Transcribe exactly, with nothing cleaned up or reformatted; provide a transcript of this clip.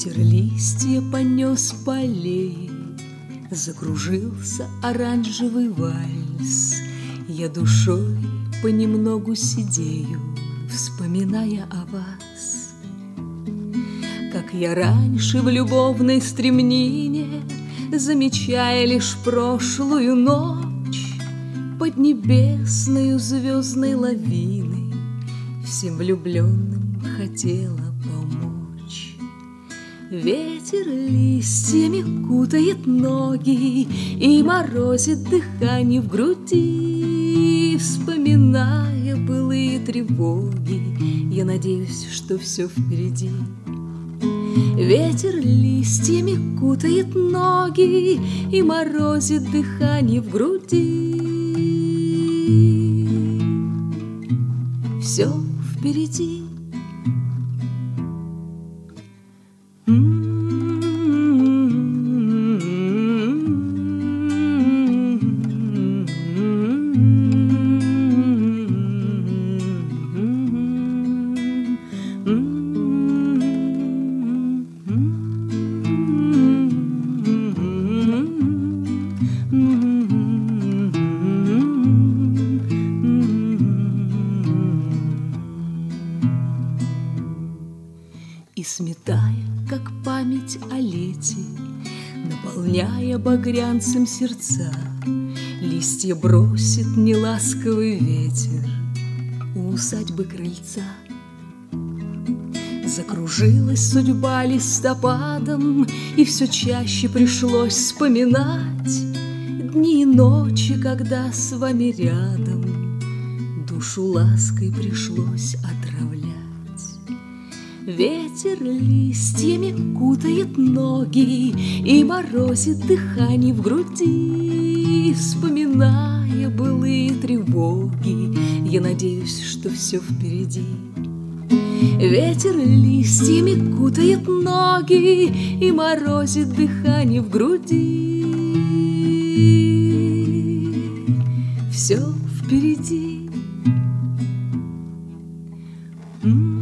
Ветер листья понес полей, закружился оранжевый вальс. Я душой понемногу сидею, вспоминая о вас. Как я раньше в любовной стремнине, замечая лишь прошлую ночь, поднебесною звездной лавиной всем влюбленным хотела помочь. Ветер листьями кутает ноги и морозит дыхание в груди. Вспоминая былые тревоги, я надеюсь, что все впереди. Ветер листьями кутает ноги и морозит дыхание в груди. Все впереди. И сметая, как память о лете, наполняя багрянцем сердца, листья бросит неласковый ветер у усадьбы крыльца. Закружилась судьба листопадом, и все чаще пришлось вспоминать дни и ночи, когда с вами рядом душу лаской пришлось отравлять. Ветер листьями кутает ноги и морозит дыхание в груди. Вспоминая былые тревоги, я надеюсь, что все впереди. Ветер листьями кутает ноги и морозит дыхание в груди. Все впереди. Mm-hmm.